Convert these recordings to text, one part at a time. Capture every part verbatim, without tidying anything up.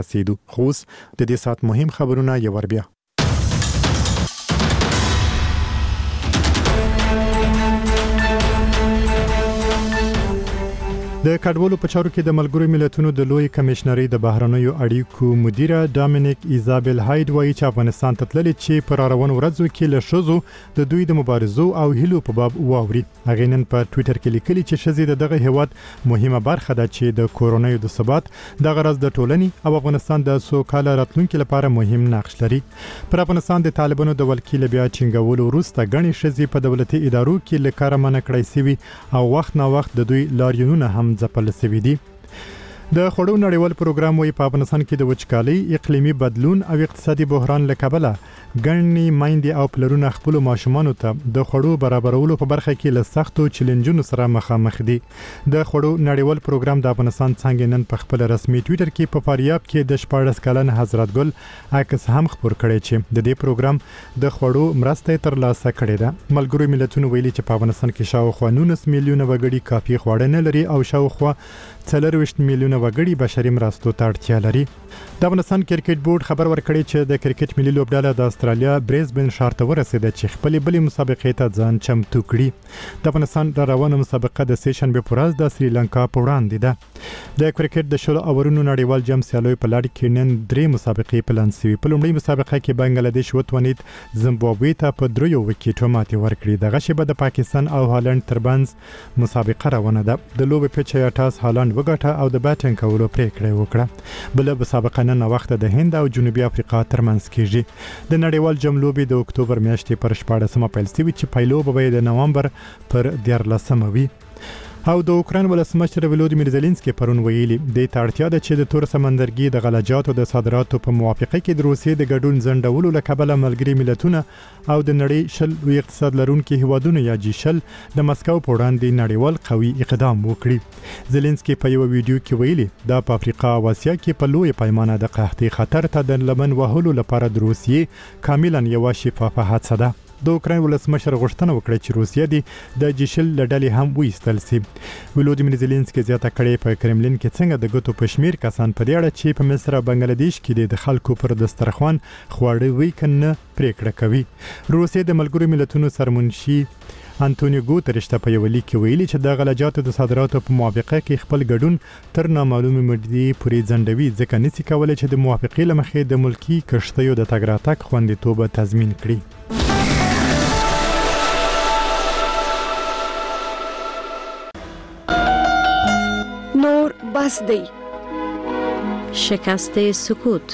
رسیدو. خوس د دې سات مهم خبرونه یو ور بیا. د کډوالو په چارو کې د ملګرو ملتونو د لوی کمشنري د بهرنیو اړیکو مدیره ډامینیک ایزابل هاید وایي چې افغانستان ته تللي چې پر روان ورځو کې له شذو د دوی د مبارزو او هیلو په باب واوري. هغه نن په ټوئیټر کې لیکلي چې شذې دغه هیواد مهمه برخه ده چې د کورونایي د ثبات د غرض د ټولنې او افغانستان د سوکاله راتلونکو لپاره مهم نقش لري. پر افغانستان د طالبانو د ولکیل بیا چنګولو وروسته غني شذې په دولتي ادارو کې لکاره منع کړی سوي او وخت نا وخت د دوی لاریونونه هم ځپل سوي دي. د خړو نړیوال پروګرام وی په افغانستان کې د وچکالۍ، اقلیمي بدلون او اقتصادي بحران له کبله ګڼني مایندې او پلرونه خپل ماشومانو ته د خړو برابرولو په برخه کې له سختو چیلنجونو سره مخامخ دي. د خړو نړیوال پروګرام د افغانستان څنګه نن په خپل رسمي ټوئیټر کې په فاریاب کې د شپاړس کلن حضرت ګل عکس هم خبر کړی چې د دې پروګرام د خړو مرسته تر لاسه کړې ده. ملګرو ملتونو ویلي چې په افغانستان کې شاوخوا نولس میلیونه وګړي کافي خواړه نه لري او شاوخوا څلرویشت میلیونه وګړي بشري مرستو ته اړتیا لري. د افغانستان کرکټ بورډ خبر ورکړی چې د کرکټ ملي لوبډله د استرالیا بریزبن ښار ته ورسېده چې خپل بلې مسابقې ته ځان چمتو کړي. د افغانستان د روانه مسابقه د سه شنبه په ورځ د سریلانکا په وړاندې ده. د کرکټ د شلو اورونو نړیوال جام سیالۍ په لړ کې نن درې مسابقې پلان شوي. په لومړۍ مسابقه کې بنگلاديش وتوانید زیمبابوې ته په دریو وکټو ماتې ورکړي. دغه شیبه د پاکستان او هالند ترمنځ مسابقه روانه ده. د لوبې په چیا ټاس هالند وګټه او د بیټینګ کولو پریکړه وکړه. بل مسابقه نن وخت د هند او جنوبي افریقا ترمنځ کیږي. د نړیوال جام لوبې د اکتوبر میاشتې پر شپاړسمه پیل شوې چې پایلو به د نوامبر پر دیارلسمه وي. او د اوکراین ولسمشر ولودیمیر زيلنسکي پرون ویلي د تړتیا د چې د تور سمندرګي د غلجاتو د صادراتو په موافقه کې د روسیې د ګډون زندولو لکبله ملګری ملتونه او د نړۍ شل لوی اقتصاد لرونکي هیوادونو یا جی شل د مسکو په وړاندې نړیوال قوي اقدام وکړي. زيلنسکي په یو ویډیو کې ویلي د افریقا او اسیا کې په لوی پیمانه د قحطۍ خطر ته د لمن وهلو لپاره د روسیې کاملا یو شفافه هڅه ده. د اوکراین ولسمشر غوښتنه وکړه چې روسیه د د جیشل لړلې هم وایستل شي. ولودیمیر زيلنسکي زیاته کړې په کرملین کې څنګه د ګوتو پشمیر کسان په دې اړه چې په مصر او بنگلاديش کې د خلکو پر دسترخوان خواړه وی کنه پریکړه کوي. روسیه د ملګرو ملتونو سرمنشي انټونیو ګوتریش ته په یو لیک کې ویلي چې د غلجاتو د صادراتو په موافقه کې خپل ګډون تر نامعلومه مدې پورې ځندوي ځکه نسی کولای چې د موافقې لمخې د ملکی کشتیو د تګ راتګ خوندیتوب تضمین کړي. نور بس دی شکست سکوت.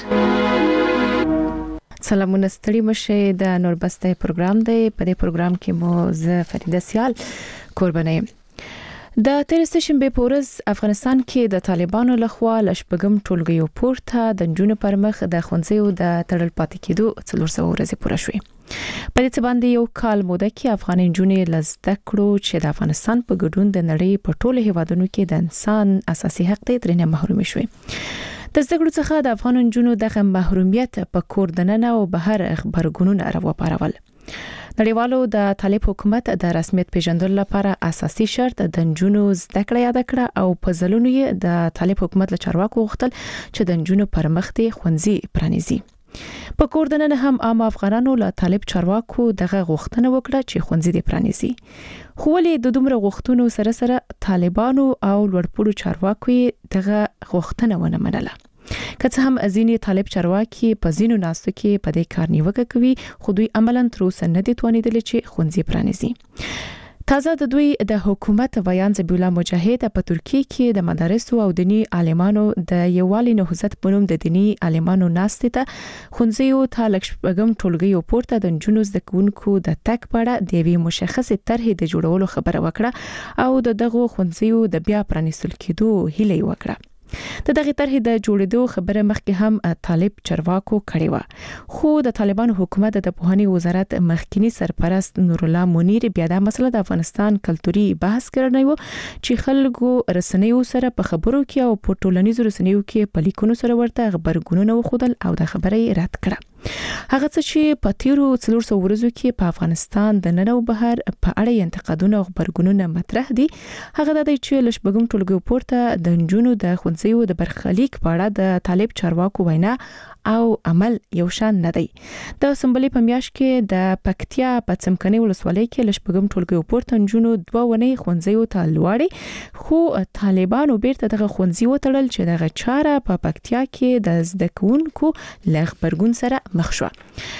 سلامونه ستړي مشه د نور بس دی پروګرام دی. په دې پروګرام کې مو زه فریده سیال قرباني. د تیر شنبه په ورځ افغانستان کې د طالبانو لخوا لشبګم ټولګیو پورته د جنونو پر مخ د خونځیو د تړل پاتې کېدو څلور سوه ورځې پوره شوې. په دې باندې یو کال موده کې افغان جنونې لزده کړو چې د افغانستان په ګډون د نړۍ په ټولو هیوادونو کې د انسان اساسي حق دی ترنه محروم شوي. د زده کړو څخه د افغان جنونو دغه محرومیت په کور دننه او بهر خبرګونونه راوپارول. نړیوالو د طالب حکومت د رسمیت پیژندلو لپاره اساسي شرط د جنونو زده کړه یاد کړه او په ځلونو یې د طالب حکومت له چارواکو غوښتل چې د جنونو پر مخ دي خوندزي پرانیزي. په کور دننه هم عام افغانانو له طالب چارواکو دغه غوښتنه وکړه چې خوندزي دي پرانیزي. خو ولې د دومره غوښتنو سره سره طالبانو او لوړپوړو چارواکو دغه غوښتنه ونه منله. که څه هم ځینې طالب چارواکي په ځینو ناستو کې په دې کار نیوکه کوي خو دوی عملاً تر اوسه نه دي توانیدلي چې خوندزي پرانیزي. تازه د دوی د حکومت ویان ذبیح الله مجاهد په ترکیه کې د مدارسو او دینی عالمانو د یووالي نهضت په نوم د دینی عالمانو ناستې ته خوندزیو ته لکشبګم ټولګیو پورته د جنونو زده کوونکو د تک پړه د یوې مشخصې طرحې د جوړولو خبره وکړه او د دغو خوندزیو د بیا پرانیستل کېدو هیله وکړه. د دغه طرحې د جوړېدو خبره مخکې هم طالب چارواکو کړې و خو د طالبانو حکومت د پوهنې وزارت مخکنی سرپرست نور الله منیر بیا د مسله د افغانستان کلتوري بحث کړنی و چې خلکو رسنیو سره په خبرو کې او په ټولنیزو رسنیو کې په لیکونو سره ورته خبرګونونه وخدل او د خبرې رد کړه. هغه څه چې په تیرو څلور سوه ورځو کې په افغانستان د نن او بهر په اړه انتقادونه او خبرګونونه مطرح دي. هغه د دې چې لشبګم ټولګي پورته د نجونو د ښوونځیو د برخلیک په اړه د طالب چارواکو وینا او عمل یو شان نه دی. د سمبلې په میاشت کې د پکتیا په څمکني ولسوالۍ کې لشبګم ټولګي پورته نجونو دوه ونې ښوونځیو ته لوړې، خو طالبانو بیرته دغه ښوونځي وتړل چې دغه چاره په پکتیا کې د زده کوونکو له خبرګون سره مخ شو.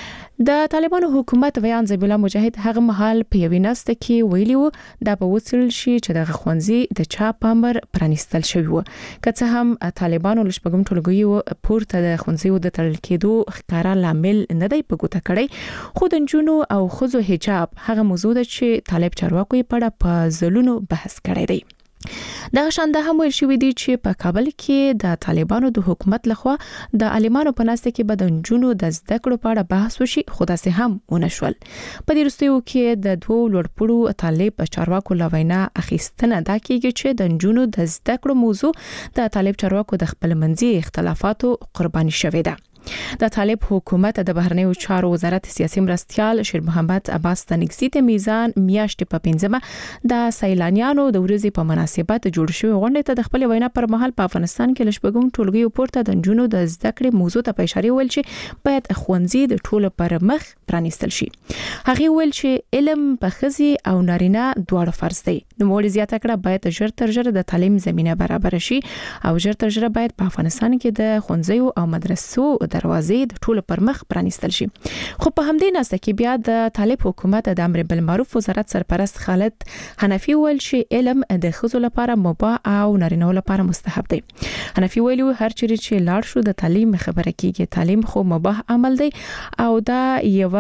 د طالبانو حکومت ویان ذبیح الله مجاهد هغه مهال په یوې ناسته کې ویلي وو دا به وڅېړل شي چې دغه ښوونځي د چا په امر پرانیستل شوی وو. که څه هم طالبانو لشبګم ټولګي پورته د ښوونځیو د تړل کېدو ښکارا لامل نه دی په ګوته کړی، خو د نجونو او ښځو حجاب هغه موضوع ده چې طالب چارواکو یې په اړه په ځلونو بحث کړی دی. دغه شان د هم ویل شوی دی چې په کابل کې د طالبانو د حکومت لخوا د عالمانو په ناسته کې به د نجونو د زده کړو په اړه بحث وشي، خو داسې هم ونه شول. په دې وروستیو کې د دوو لوړپوړو طالب چارواکو له وینا اخیستنه دا کیږي چې د نجونو د زده کړو موضوع د طالب چارواکو د خپلمنځي اختلافاتو قرباني شوې ده. د طالب حکومت د بهرنیو چارو وزارت سیاسي مرستيال شیر محمد عباس تنګزي ته میزان میاشتې په پنځمه د سیلانیانو د ورځې په مناسبت جوړ شوی غونډه ته د خپل وینا پر مهال په افغانستان کې لشبګم ټولګي پورته د نجونو د زده کړې موضوع ته اشاره ویل چې باید ښوونځي د ټولو پر مخ پرانیستل شي. هغه ویل چې علم په ښځې او نارینه دواړو فرض دی. نو مولي زیاته کړه باید ژر تر ژره د تعلیم زمينه برابر شي او ژر تر ژره باید په افغانستان کې د ښوونځیو او مدرسو دروازې د ټولو پر مخ پرانیستل شي. خو په همدې ناسته کې بیا د طالب حکومت د امر بالمعروف وزارت سرپرست خالد حنفي ویل چې علم د ښځو لپاره مباح او نارینه لپاره مستحب دی. حنفي ویلو هر چیرې چې لاړ شو د تعلیم خبره کیږي، تعلیم خو مباح عمل دی او دا یو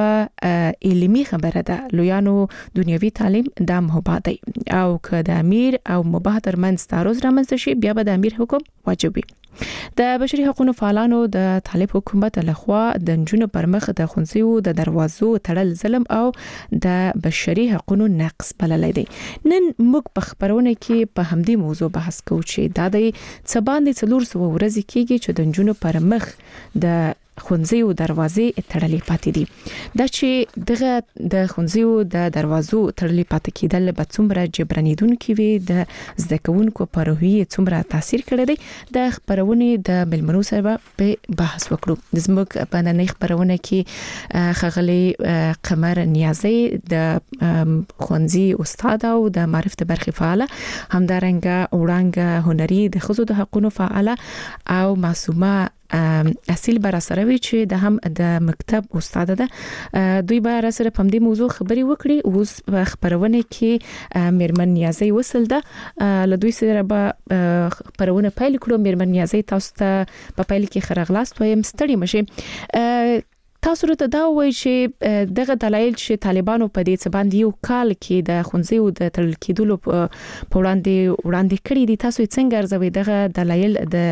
علمي خبره ده. لویانو دنیوي تعلیم دا مباح دی او که د امیر او مباح ترمنځ تعارض رامنځته شي بیا به د امیر حکم واجب وي. د بشري حقوقو فعالانو د طالب حکومت لخوا د نجونو پر مخ د ښوونځیو د دروازو تړل ظلم او د بشري حقوقو نقض بللی دی. نن موږ په خبرونه کې په همدې موضوع بحث کوو چې دا د څه باندې څلور سوه ورځې کېږي چې د نجونو پر مخ د ښوونځیو دروازې تړلې پاتې دي. دا چې دغه د ښوونځیو د دروازو تړلې پاتې کېدل به څومره جبرانیدونکي وي، د زده کوونکو په روحیه څومره تاثیر کړی دی، د خبرونې د ملمنو سره په بحث وکړو. زموږ په نننۍ خبرونه کې ښاغلي قمر نیازی د ښوونځي استاد او د معرفت برخې فعاله، همدارنګه وړانګه هنري د ښځو د حقوقو فعاله او معصومه اصیل بر سره وی چې د هم د مکتب استاد ده. دوی به را سره په دې موضوع خبري وکړي. اوس خبرونه کې میرمن نیازی وصل ده، له دوی سره به خبرونه پیل کړو. میرمن نیازی تاسو ته په پیل کې خرغلاست وایم، ستړي مشه. تاسو ته دا وایي چې دغه دلایل چې طالبانو په دې څه باندې یو کال کې د ښوونځیو د تړل کېدلو په وړاندې وړاندې کړي دي، تاسو یې څنګه ارزوئ؟ دغه دلایل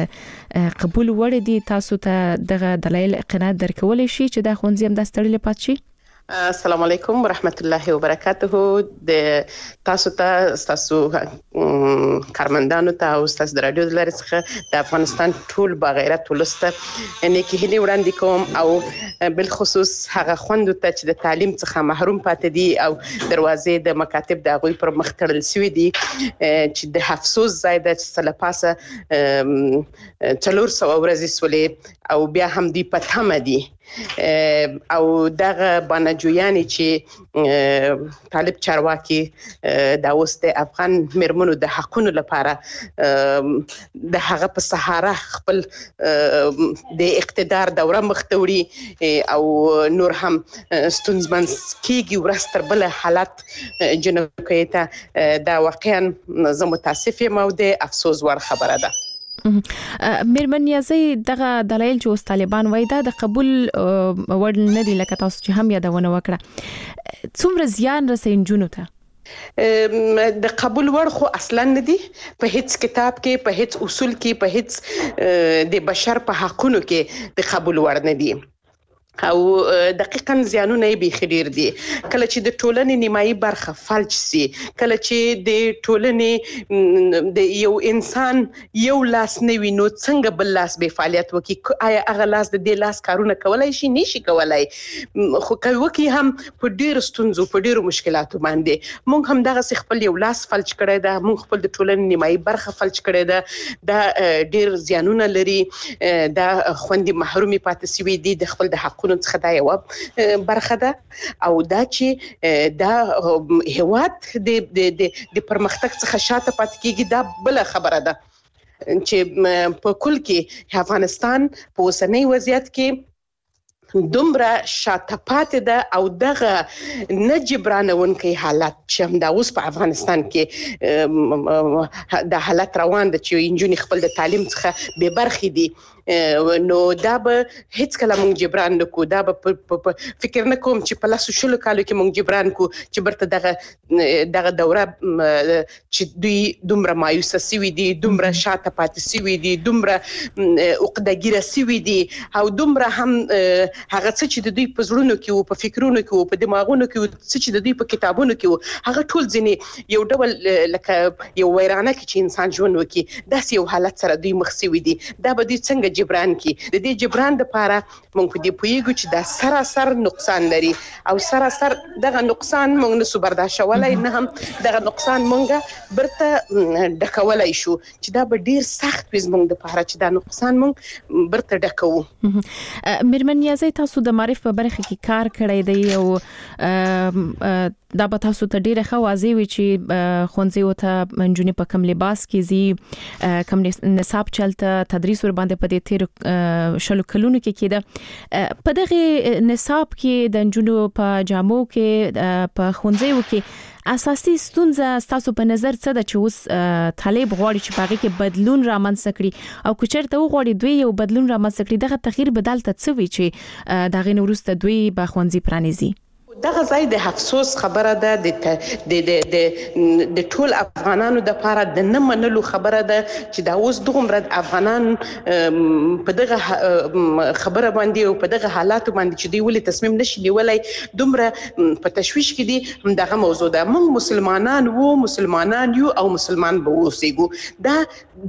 د قبول وړ دي؟ تاسو ته دغه دلایل قناعت درکولی شي چې د ښوونځي هم داسې تړلې پات شي؟ السلام علیکم ورحمت الله وبرکاته. د تاسو ته تاسو کارمندانو ته او تاسو د رادیو د لارې څخه د افغانستان ټول باغیرت ولسته نیکی هیلې وړاندې کوم او بل خصوص هغه خوندو ته چې د تعلیم څخه محروم پاتې دي او دروازې د مکاتب د غوي پر مخ تړل شوې دي، چې د افسوس ځای ده چې سلپاسه څلور سوه ورځې سولې او بیا هم دی په تمه دي او دغه بانجویانی چې طالب چارواکي د اوس د افغان مرمنو د حقونو لپاره د هغه په سهاره خپل د اقتدار دوره مختوري او نور هم ستونزمن کیږي ورځ تر بل حالت جنوکي ته دا واقعا زه متاسف یم او د افسوس ور خبره ده. میرمن نیازی دغه دلایل چې اوس طالبان وایي دا د قبول وړ نه دي، لکه تاسو چې هم یادونه وکړه. څومره زیان رسوي نجونو ته؟ د قبول وړ خو اصلا نه دي. په هیڅ کتاب کې، په هیڅ اصول کې، په هیڅ د بشر په حقونو کې د قبول وړ نه دي. او دقیقاً زیانونه یې بیخي ډیر دي. کله چې د ټولنې نیمایي برخه فلج سي، کله چې د ټولنې د یو انسان یو لاس نه وي نو څنګه بل لاس به فعالیت وکړي؟ آیا هغه لاس د دې لاس کارونه کولای شي؟ نشي کولای. خو کوي وکي هم په ډیر ستونزو په ډیرو مشکلاتو باندې. مونږ هم دغه خپل یو لاس فلج کړی دا، مونږ خپل د ټولنې نیمایي برخه فلج کړی دا، دا ډیر زیانونه لري، دا خوندې محرومي پاتې سوي دي د خپل د حقوقو څخه دا یو برخه ده. او دا چې دا هیواد د د د پرمختګ څخه شاته پاتې کیږي دا بل خبره ده چې په کل کې افغانستان په اوسنۍ وضعیت کې دومره شاته پاتې ده او دغه نه جبرانونکي حالات چې هم دا اوس په افغانستان کې د حالت روان ده چې انجونې خپل د تعلیم څخه بې برخې دي، نو دا به هیڅ کله مونږ جبران نکو. دا به فکر نکوم چې په لاسو شلو کالو کې مونږ جبران کو چې برته دغه دغه دوره چې دوی دومره مایوسه سوي دي، دومره شاته پاتې سوي دي، دومره عقده‌ګیره سوي دي او دومره هم هغه څه چې د دوی په زړونو کې او په فکرونو کې او په دماغونو کې او څه چې د دوی په کتابونو کې هغه ټول ځینې یو ډول لکه یو ویرانه کې چې انسان ژوند وکړي داسې یو حالت سره دوی مخ سوي دي. دا به دوی څنګه جبران کی؟ د دې جبران لپاره مونږ په دې پوهیږو چې دا سراسر نقصان لري او سراسر دغه نقصان مونږ نسو برداشتولای، نه هم دغه نقصان مونږ برته ډکولای شو چې دا به ډیر سخت وي زمونږ لپاره چې دا نقصان مونږ برته ډکو. میرمن نیازی، تاسو د معرف په برخه کې کار کړی دی او دا به تاسو ته ډیره ښه واضح وي چې ښوونځیو ته نجونې په کم لباس کې ځي، کم نصاب چلته تدریس ور باندې په دې تیر شلو کلونو کې کېده. په دغه نصاب کې د نجونو په جامو کې په ښوونځیو کې اساسي ستونزه تاسو په نظر څه ده چې اوس طالب غواړي چې په هغه کې بدلون رامنځته کړي او که چېرته وغواړي دوی یو بدلون رامنځته کړي دغه تغییر بدل ته څه وي چې دغه نه وروسته دوی به ښوونځي پرانیزي؟ دغه ځای د افسوس خبره ده، د د د د ټول افغانانو د لپاره د نه منلو خبره ده چې دا اوس دومره افغانان په دغه خبره باندې او په دغه حالات باندې چې دوی ولې تصمیم نشي نیولای دومره په تشویش کې دي. دغه موضوع ده. موږ مسلمانان وو، مسلمانان یو او مسلمان به اوسېږو. دا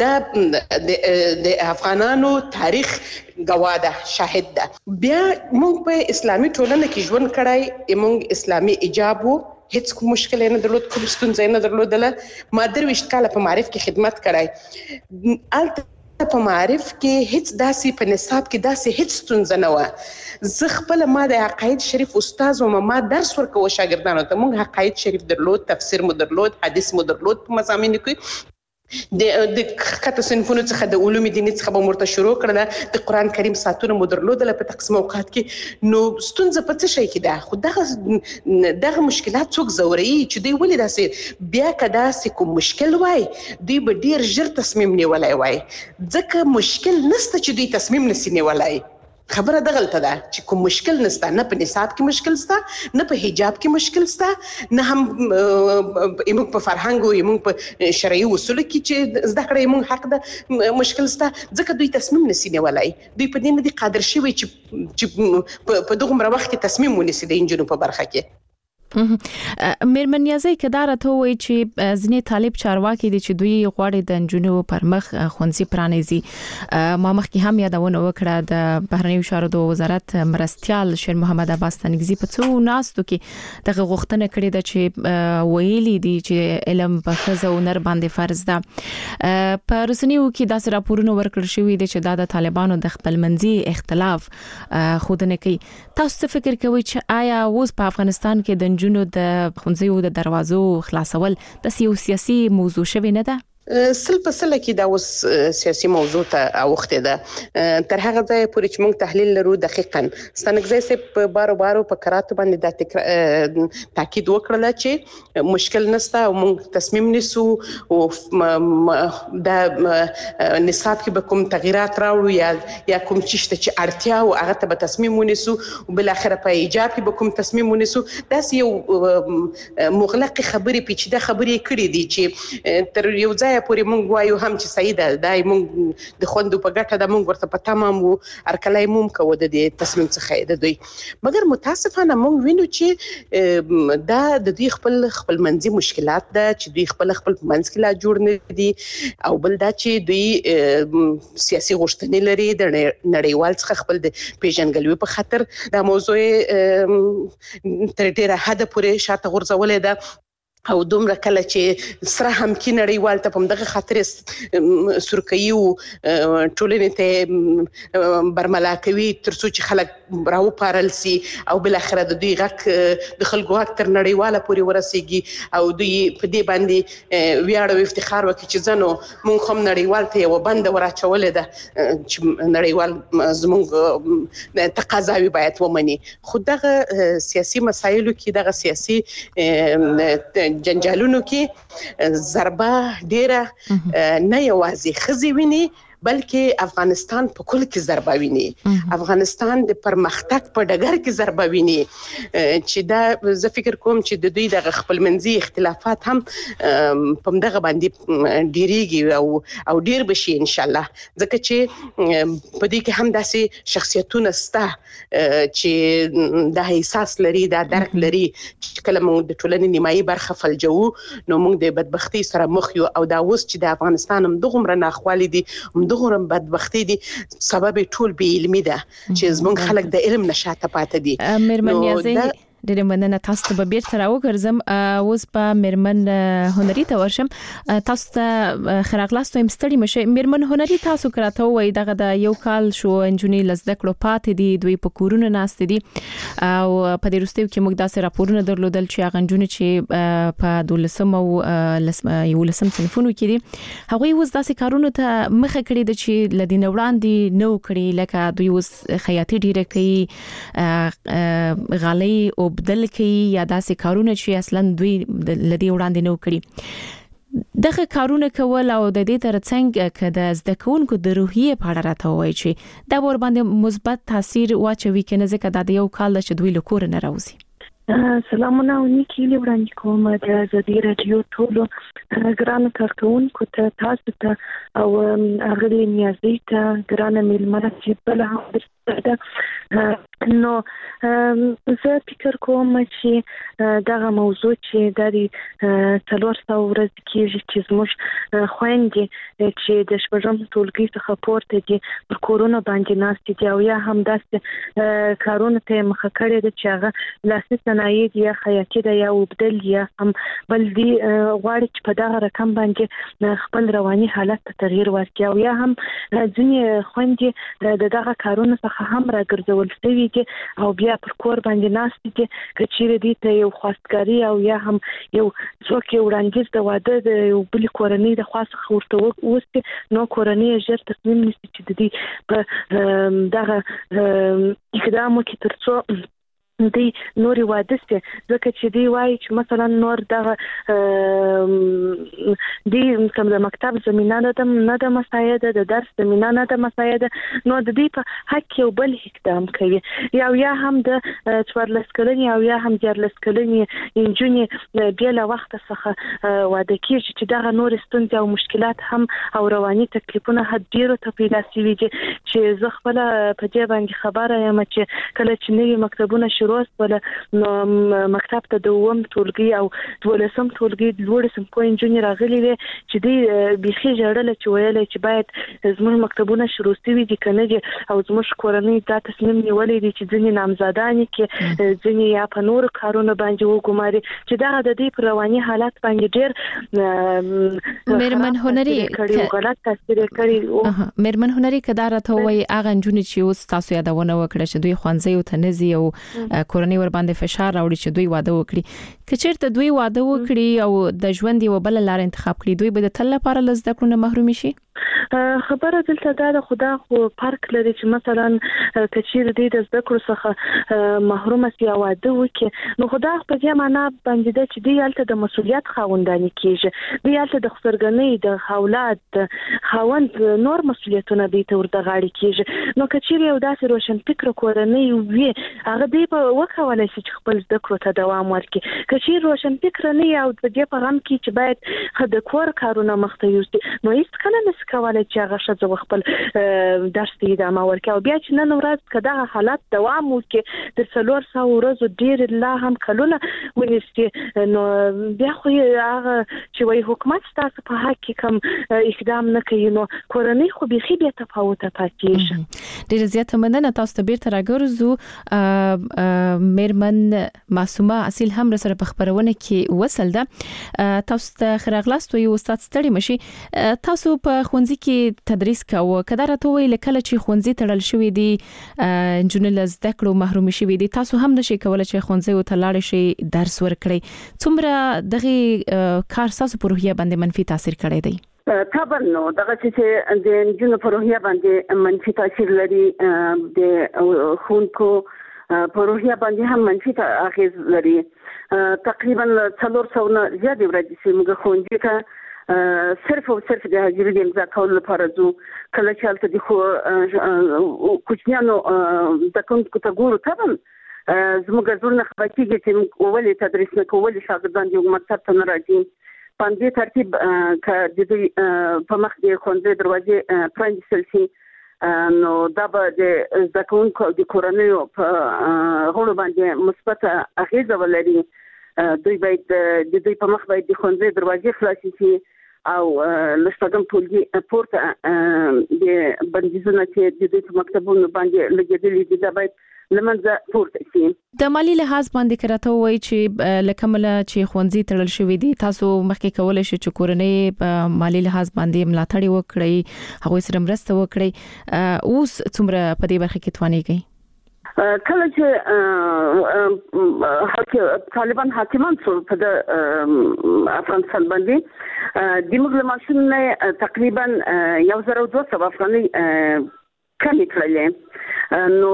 د د افغانانو تاریخ گواده شاهد ده. بیا موږ په اسلامي ټولنه کې ژوند کړای، موږ اسلامي ایجاب وو، هیڅ کوم مشکل نه درلود، کوم ستونزه نه درلودله. ما درویشت کاله په معرف کې خدمت کړای. البته په معرف کې هیڅ داسې په نصاب کې داسې هیڅ ستونزه نه و. زه خپل ما د عقاید شریف استاد و ما درس ورکوه شاګردانو ته. موږ عقاید شریف درلود، تفسیر مو درلود، حدیث مو درلود په مضامینو کې. د د کته صنفونو څخه د علوم دیني څخه به مرته شروع کړل، د قران کریم ساتونه مو درلودل په تقسیم اوقات کې. نو ستونزه په څه شي کې ده؟ خو دغه دغه مشکلات څوک زوري چې دوی ولې داسې بیا کدا سې کوم مشکل وای دوی به ډیر ژر تصمیم نیولای وای، ځکه مشکل نسته چې دوی تصمیم نسی نیولای. خبره دغلته ده چې کوم مشکل نسته، نه په نصاب کې مشکل سته، نه په حجاب کې مشکل سته، نه هم موږ په فرهنګ او موږ په شرعي اصول کې چې زده کړې موږ حق ده مشکل سته، ځکه دوی تصمیم نسی نیولای. دوی په دې نه دي قادر شوي چې چې په دغه وخت کې تصمیم ونیسي د انجونو په برخه کې. میرمن نیازی که دا راته وایي چې ځینې طالب چارواکي دي چې دوی غواړي د نجونو پر مخ ښوونځي پرانیزي. ما مخکې هم یادونه وکړه د بهرنیو چارو د وزارت مرستیال شیر محمد عباس تنګزي په څو ناستو کې دغه غوښتنه کړې ده چې ویلي دي چې علم په ښځو او نر باندې فرض ده. په رسنیو کې داسې راپورونه ورکړل شوي دي چې دا د طالبانو د خپلمنځي اختلاف ښودنه کوي. تاسو څه فکر کوئ چې آیا اوس په افغانستان کې د جنو د ښوونځیو د دروازو خلاصول د سیاسي موضوع شوی نه ده؟ سل په سل کې دا اوس سیاسي موضوع ته اوخته ده. تر هغه ځای پورې چې موږ تحلیل لرو دقیقاً ستنګزي سه په بارو بارو په کراتو باندې د تاکید وکړل چې مشکل نشته او موږ تصمیم نیسو او د نصاب کې به کوم تغیرات راوړو یا یا کوم چشته چې اړتیا او هغه ته به تصمیم ونیسو او بل اخر په ایجاب کې به کوم تصمیم ونیسو. دا یو مغلق خبرې پیچیده خبرې کړې دي چې تر یو ځای پای پورې مونږ وایو هم چې صحیح ده دا مونږ د خوندو په ګټه د مونږ ورته په تمام وو ارکلای مونږ کوو د دې تصمیم څخه د دوی مګر متاسفانه مونږ وینو چې دا د دوی خپل خپل منځي مشکلات ده چې دوی خپل خپل منځ کې لا جوړ نه دي او بل دا چې دوی سیاسي غوښتنې لري د نړیوال څخه خپل د پیژنګلوي په خاطر دا موضوع تر ډیره حد پورې شاته غورځولې ده او دومره کله چې سره هم کې نړیوال ته په دغه خاطر سورکیو ټولنې ته برملا کوي ترڅو چې خلک راو پارل سي او بل اخر د دوی غک د خلکو اکتر نړیواله پوری ورسیږي او دوی په دې باندې ویاړ او افتخار وکړي چې زنو مونږ هم نړیوال ته یو بند ورچولې ده چې نړیوال زموږ تقاضاوي باید ومني خو دغه سیاسي مسایلو کې دغه سیاسي جنجالونو کې ضربه ډیره نه یوازې خزي ویني بلکې افغانستان په کل کې ضربه ویني افغانستان د پرمختګ په ډګر کې ضربه ویني چې دا زه فکر کوم چې د دوی د خپل منځي اختلافات هم په دغه باندې ډیریږي او او ډیر بشي ان شاء الله ځکه چې په دې کې هم داسې شخصیتونه سته چې د احساس لري دا درک لري چې کله موږ د ټولنې نیمایي برخه فلجو نو موږ د بدبختی سره مخ یو او دا اوس چې د افغانستان هم دغه مر ناخوالي دي دغه بدبختی دي سبب ټول به علمي ده چې زمونږ خلک د علم نشاته پاتې دي مېرمن نیازي ډېر مننه تاسو ته به بیرته راوګرځم اوس په مېرمن هنري ته ورشم تاسو ته خراغلاستو هم ستړي مشه مېرمن هنري تاسو کراته وای دغه د یو کال شو انجونی لزده کړو پاتې دي دوی په کورونه ناست دي او په دې وروستیو کې موږ داسې راپورونه درلودل چې هغه انجونی چې په دولسم او یو لسم صنفونو کې دي هغه اوس داسې کارونه ته مخه کړی د چې لدین وړاندې نو کړی لکه دوی اوس خیاطي ډیره کوي غالي او بدل کوي یا داسې کارونه چې اصلا دوی لدی وړاندې نو کړی دغه کارونه کول او د دې ترڅنګ که د زده کوونکو د روحیه په اړه راته وایي چې دا ور باندې مثبت تاثیر واچوي کنه ځکه د یو کال چې دوی له کور نه راوځي سلامونه او نیکی وړاندې کوم د ازادي رادیو ټولو ګران کارکونکو ته تاسو ته او هغه نیازي ته ګران ملمنه چې بل هم نو زه فکر کوم چې دغه موضوع چې د څلور سوه ورځې کېږي چې زموږ خویندې چې د شپږم ټولګي څخه پورته دي پر کورونه باندې ناستې دي او یا هم داسې کارونه ته مخه کړې ده چې هغه لاسي صنایع دي یا خیاطي ده یا اوبدل یا هم بل دي غواړي چې په دغه رقم باندې خپل رواني حالت ته تغییر ورکړي او یا هم ځینې خویندې د دغه کارونه څخه هم راګرځول شوي دي او بیا پر کور باندې ناست دي که چیرې دې ته یو خواستګاري او یا هم یو څوک یو وړاندیز د واده د یو بلې کورنۍ د خوا څخه ورته ووسي نو کورنۍ یې ژر تصمیم نیسي چې د دې په دغه اقدام وکړي تر څو دی نوري واده سي ځکه چې دی وایي چې مثلا نور دغه دی کوم د مکتب زمينه نه د نه د مسایده د درس زمينه نه د مسایده نو د دې په حق یو بل اقدام کوي یا یا هم د څوارلس کلنې او یا هم دیارلس کلنې انجونی بل وخت څخه واده کیږي چې دغه نور ستونزې او مشکلات هم او رواني تکلیفونه حد ډیرو ته پیدا شوي دي چې زه خپل په دې باندې خبره یم چې کله چې نوي مکتبونه روز ولا مکتب ته دوم ټولګي او دولسم ټولګي لوړسم کو انجینر راغلي وي چې دی بيخي جوړل چې ویل چې باید زموږ مکتبونه شروع شي دي کنه او زموږ کورنۍ دا تصمیم نیولې دي چې ځینې نامزادان کې ځینې یا په نور کارونه باندې وګماري چې دا د دې پر رواني حالت باندې ډېر مېرمن هنري غلط تاثیر کوي مېرمن هنري کدا راته وای اغه انجونی چې اوس تاسو یادونه وکړه چې دوی خوانځي او تنزي او کورنۍ ور باندې فشار راوړي چې دوی واده وکړي کچېرته دوی واده وکړي او د ژوند یو بل لار انتخاب کړي دوی به د تل لپاره لزده کړو نه محروم شي خبره دلته دا د خدا خو فرق لري چې مثلا کچیر دې د زده کړو څخه محروم سي او واده وکړي نو خدا په دې معنا باندې د چې دی الته د مسولیت خاوندانی کیږي دی الته د خسرګنۍ د اولاد خاوند نور مسولیتونه دی ته ورته غاړي کیږي نو کچیر یو داسې روشن فکر کورنۍ وي هغه دی په وکولای شي چې خپل زده کړو ته دوام ورکړي کچیر روشن فکر نه یو د دې په غم کې چې باید د کور کارونه مخته یوسي نو هیڅ کله نس کولای چې هغه شته خپل درس دی د ما ورکړي او بیا چې نن ورځ کدا حالت دوام وکړي د څلور سو ورځې ډیر الله هم کلونه ونیسي نو بیا خو هغه چې وایي حکومت تاسو په حق کې کوم اقدام نه کوي نو کورنۍ خو بيخي به تفاوت پاتې ډیر زیاته مننه تاسو ته بیرته راګرځو میرمن معصومه اصیل هم سره په خبرونه کې وصل ده تاسو ته خراغلاست یو استاد ستړي مشي تاسو په ښوونځي کې تدریس کاوه کله راته ویل کله چې ښوونځي تړل شوی دی جنونه لزده کړو محروم شوی دي تاسو هم نشئ کولای چې ښوونځي او تلاړ شي درس ورکړي څومره دغه کار تاسو په روحیه باندې منفي تاثیر کړی دی طبعا نو دغه چې د جنونو په روحیه باندې منفي تاثیر لري د خونکو په روحیه باندې هم منفي اغیز لري تقریبا څلور سو نه زیات ورځې چې موږ ښوونځي ته صرف او صرف د حاضرۍ د امضا کولو لپاره ځو کله چې هلته د خو کوچنیانو د کومو ته ګورو طبعا زموږ زړونه خفه کېږي چې موږ ولې تدریس نه کوو ولې شاګردان یو مکتب ته نه راځي په دې ترتیب که د دوی په مخ د ښوونځي دروازې پرانیستل شي نو دا به د زده کوونکو د کورنیو په غړو باندې مثبت اغیزه ولري دوی باید د دوی په مخ باید د ښوونځي دروازې خلاصې شي او لږ پولګي پورته د بندیزونه چې د دوی په مکتبونو باندې لګېدلي دي دا باید لمنځه پورته شي د مالی لحاظ باندې کراته وای چې لکمله چې ښوونځي تړل شوی دي تاسو مخکې کولای شئ چې کورنۍ په مالی لحاظ باندې ملاتړ وکړي هغه سره مرسته وکړي اوس څومره په دې برخه کې توانیږي کله چې طالبان حاکمان شول په افغانستان باندې د موږ له ماشوم نه تقریبا یو زر او دوه سوه افغانۍ کمې کړلې نو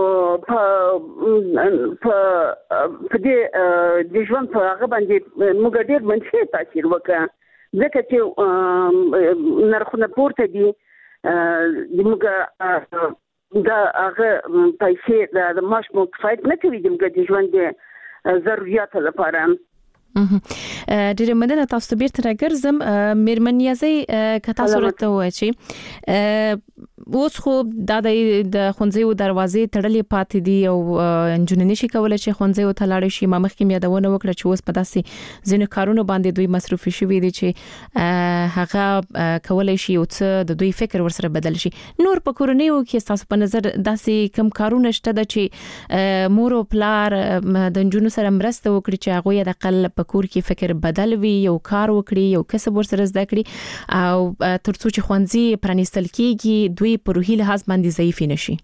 په په دې د ژوند په هغه باندې موږ ډېر منفي تاثیر وکړ ځکه چې نرخونه پورته دي موږ دا هغه پیسې د معاش مو کفایت نه کوي د ژوند د ضرورتو لپاره ډېر مننه تاسو ته بیرته راګرځم میرمن یازي کتا صورت وای چې اوس خو د ښوونځي دروازې تړلې پاتې دي او انجونې نشي کولای چې ښوونځي ته لاړ شي ما مخکې یادونه وکړه چې اوس په داسې ځینو کارونو باندې دوی مصروف شوي دي چې هغه کولای شي او څه د دوی فکر ورسره بدل شي نور په کورنیو کې تاسو په نظر داسې کم کارونه شته چې مور او پلار د انجونو سره مرسته وکړي چې هغه د اقل په کور کې فکر بدل وي یو کار وکړي یو کسب ورسره زده کړي او ترڅو چې ښوونځي پرانیستل کیږي دوی په روحي لحاظ باندې ضعیف نشي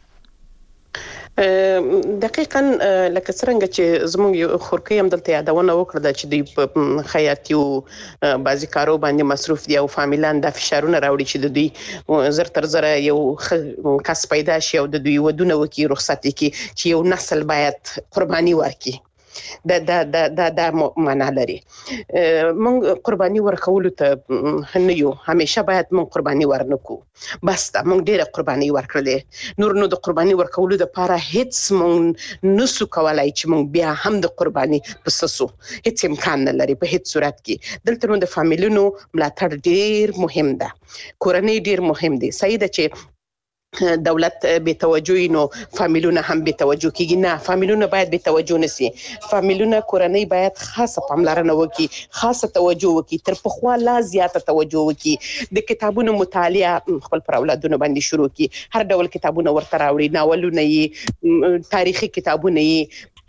دقیقاً لکه څنګه چې زموږ خورکۍ هم دلته یادونه وکړه چې دوی په خیاطي او بعضي کارو باندې مصروف دي او فامیلان د فشارونه راوړي چې د دوی زر تر زر یو کس پیدا شي او د دوی ودونه وکي رخصت کی چې یو نسل باید قرباني ورکړي دا دا دا دا دا معنا لري مونږ قرباني ورکول ته نه یو همیشه باید مونږ قرباني ورنکو بس دا مونږ ډیره قرباني ورکړلې نور نو د قرباني ورکول د لپاره هیڅ مونږ نسو کولای چې مونږ بیا هم د قرباني پسسو هیڅ امکان نه لري په هیڅ صورت کې دلته نو د فامیلونو ملاتړ ډیر مهم ده کورنۍ ډیر مهم دي صحیح ده چې دولت به توجه نو فامیلونه هم به توجه کیږي نه فامیلونه باید به توجه نسی فامیلونه کورنۍ باید خاصه پاملرنه وکي خاصه توجه وکي تر پخوا لا زیاته توجه وکي د کتابونو مطالعه خپل پر اولادونو باندې شروع کی هر ډول کتابونه ورته راوړي ناولونه یې تاریخي کتابونه یې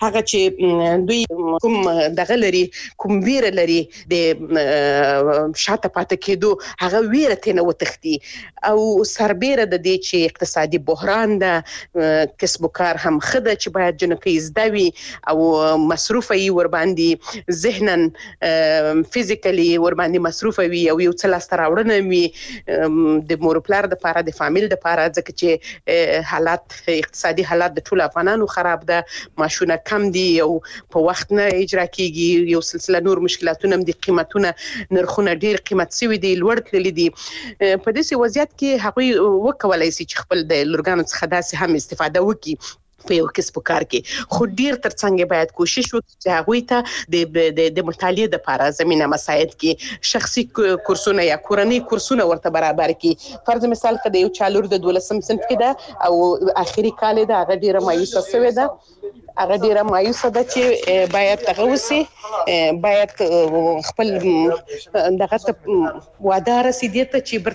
هغه چې دوی کوم دغه لري کوم ویره لري د شاته پاتې کېدو هغه ویره تنه وتختی او سربېره د دې چې اقتصادي بحران ده کسب وکړ هم خده چې باید جنکې زدوي او مصروفه وي ور باندې ذهنن فزیکلی ور باندې مصروفه وي او یو څه لاس راوړنه وي د مور پلار د لپاره د فامیل د لپاره ځکه چې حالات اقتصادي حالات د ټول افغانانو خراب ده ماشونه کم دي او په وخت نه اجرا کیږي یو سلسله نور مشکلاتونه د قیمتونه نرخونه ډیر قیمت سوي دي لوړ تللي دي په دې وضعیت کې هغه وکولای شي چې خپل د لورګانو څخه داسې هم استفاده وکړي په یو کسب وکړ کې خو ډیر ترڅنګ باید کوشش وکړي چې هغه ته د د مطالعه لپاره زمينه مساعد کې شخصي کورسونه یا کورنۍ کورسونه ورته برابر کړي فرض مثال کده یو چالور د دولسم صنف کې ده او اخیری کال ده هغه ډیره مایوسه شوې ده هغه ډیره مایوسه ده چې باید هغه وسی باید خپل دغه وعده رسیدي ته چې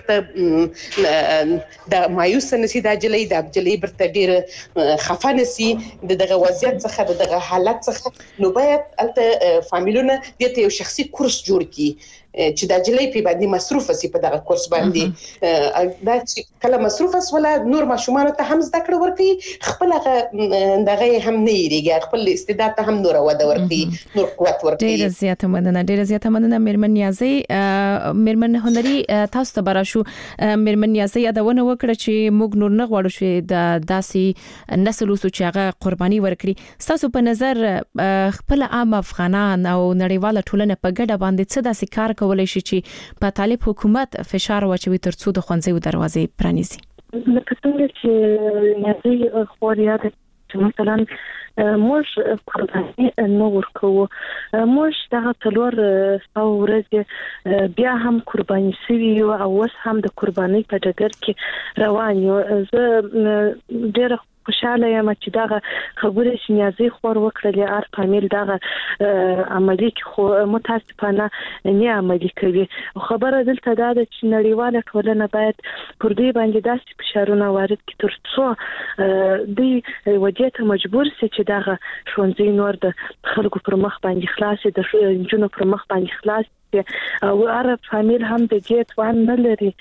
برته د مایوسه نسی د جلې د جلې برته ډیره خفه نسی د دغه وضعیت څخه د دغه حالت څخه نو باید الته فامیلونه دته یو شخصي کورس جوړ کړي چې د جلې په باندې مصروف سي په دغه کورس باندې دا چې کله مصروف اس ولا نور ماشومان ته هم زده کړه ورکړي خپل دغه هم نه یریږي خپل استعداد ته هم نور وده ورکړي نور قوت ورکړي ډیر زیاته مننه ډیر زیاته مننه میرمن نیازي میرمن هنري تاسو ته براشو میرمن نیازي یادونه وکړه چې موږ نور نه غواړو چې د داسي نسل وسو چې هغه قرباني ورکړي تاسو په نظر خپل عام افغانان او نړیواله ټولنه په ګډه باندې څه داسي کار کولای شي چې په طالب حکومت فشار واچوي ترڅو د خوندزي دروازې پرانیزي لکه څنګه چې نیازي خوریا د مثلا موږ قرباني نو ورکو موږ دغه تلور او ورځ بیا هم قرباني سوي او اوس هم د قرباني په ډګر کې روان یو زه ډېر خوشاله یم چې دغه خبره چې نیازي خور وکړلې ار فامیل دغه عملی خو متاسفانه نه عملی کوي خبره دلته دا ده چې نړیواله ټولنه باید پر دې باندې داسې فشارونه وارد کړي ترڅو دوی وجهه مجبور سي چې دغه ښوونځي نور د خلکو پر مخ باندې خلاص د جنونو پر مخ باندې خلاص او عرب فامیل هم د دې توان نه لري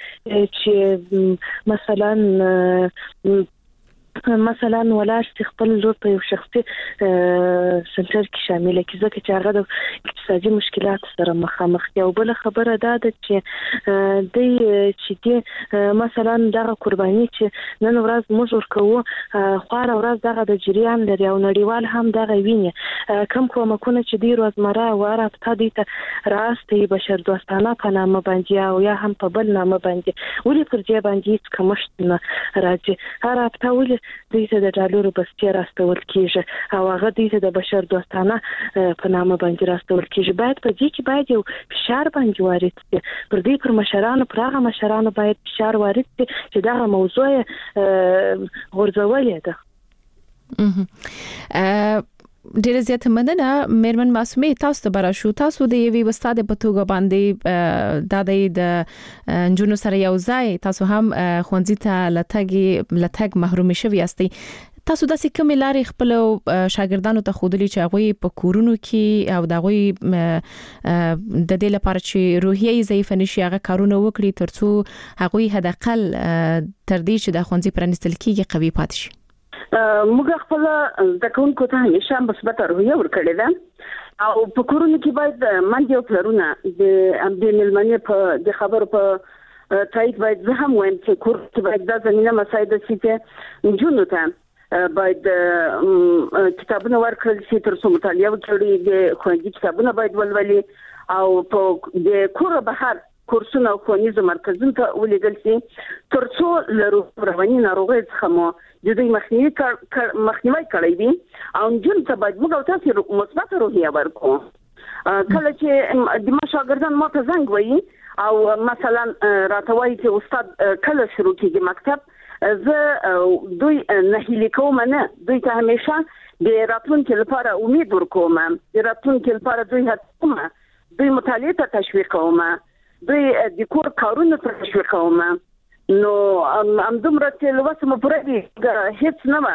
چې مثلا مثلا ولاش خپل لور په یو شخصي سنټر کې شامل کی ځکه چې هغه د اقتصادي مشکلات سره مخامخ دی او بل خبره ده چې د چې دی مثلا دغه قرباني چې نن ورځ موږ ورکو خو ورځ دغه د جریان لري او نړیوال هم دغه ویني کم کومکونه چې دی روزمره او عرب ته دي ته راستي بشر دوستانه په نامه باندې او یا هم په بل نامه باندې ولې پر دې باندې کمشت نه راځي عرب ته ولې دې ته د ډالرو بسته راستول کیږي او هغه دې ته د بشر دوستانه په نامه باندې راستول کیږي باید په دې کې باید یو فشار باندې وارد شي پر دې پر مشرانو پر هغه مشرانو باید فشار وارد شي چې دا موضوع غورځولې ده ډیره زیاته مننه میرمن معصومه تاسو ته براشو تاسو د یوې وستاده په توګه باندې د د جنونو سره یو ځای تاسو هم خوندزي ته لټګي لټګ محروم شوی یاستئ تاسو د کوم لارې خپل شاګردانو ته خودلی چې هغه په کورونو کې او دغه د دې لپاره چې روحیه ضعیف نشي هغه کارونه وکړي ترڅو هغه هدقل تر دې چې د خوندزي پرانستل کېږي قوي پاتې شي موږ خپل د کوونکو ته همیشه مثبت روحیه ورکړې ده او په کورونو کې باید منځ یو پلرونه د د ملمنې په د خبرو په تایید باید زه هم وایم چې کور کې باید د زمينه مساعد شي چې جنونو ته باید کتابونه ورکړل شي ترڅو مطالعه وکړي د خوندي کتابونه باید ولولي او په د کور بهر کورسونه او ښوونیز مرکزونو ته ولیدل شي ترڅو له رواني ناروغۍ څخه مو د دې مخنیوي مخنیوي کړی دي او جن ته باید موږ تاسو مثبت روحیه ورکو کله چې د مشاګردان مو ته زنګ وایي او مثلا راتوي چې استاد کله شروع کیږي مکتب زه دوی نه هلي کوم نه دوی ته همیشه د راتلونکي لپاره امید ورکوم د راتلونکي لپاره دوی هڅوم دوی مطالعه ته تشویق کوم دوی د کور کارونه ته تشویق کوم نو ام دومره چې لوسم پرې هیڅ نه ما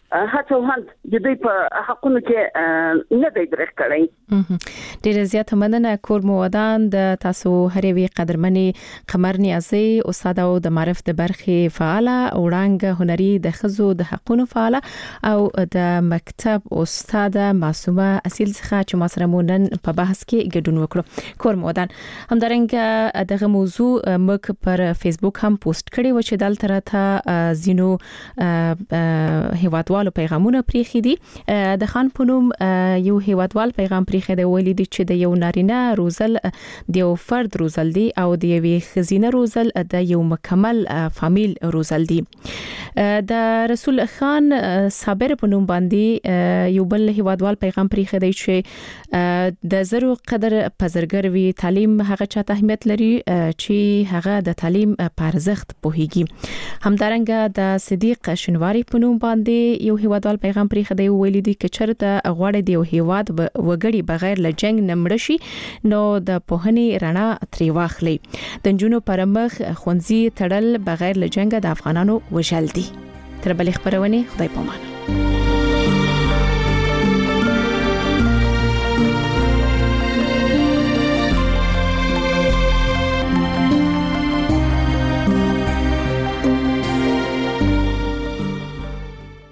هڅه وهند د دوی په حقونو کې نه دی درک کړی. ډیره زیاته مننه کور مو ودان د تاسو هرې وی قدرمنې قمر نیازي استاد او د معرف د برخې فعاله وړاندې هنري د خزو د حقونو فعاله او د مکتب استاد معصومه اصیل څخه چې ما سره مونن په بحث کې ګډون وکړو. کور مو ودان همدارنګه دغه موضوع مک پر فیسبوک هم پوسټ کړی و چې دلته راته زینو هیوادوالو پیغامونه پریخي دي. د خان پونوم یو هیوادوال پیغام پریخي دی ویلي دي چې د یو نارینه روزل د یو فرد روزل دي او د یوې خزینه روزل د یو مکمل فامیل روزل دي. د رسول خان صابر پونوم باندې یو بل هیوادوال پیغام پریخي دی چې د زرو قدر پزرګر وی تعلیم هغه چاته اهمیت لري چې هغه د تعلیم په ارزښت پوهیږي. همدارنګه د صدیق شنواری پونوم باندې یو هیوادوال پیغام پریخي دی ویلي دي چې چرته غوړې دی یو هیواد وګړي بغیر له جنگ نمړ شي نو د پوهنې رڼا تری واخلي. د جنونو پرمخ خونځي تړل بغیر له جنگ د افغانانو وژل دي. تر بلې خبرونه خدای پامان.